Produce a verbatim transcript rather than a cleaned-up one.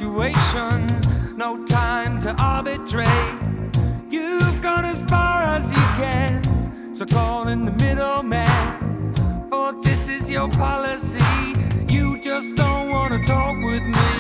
situation, no time to arbitrate. You've gone as far as you can, so call in the middleman. For this is your policy. You just don't wanna talk with me.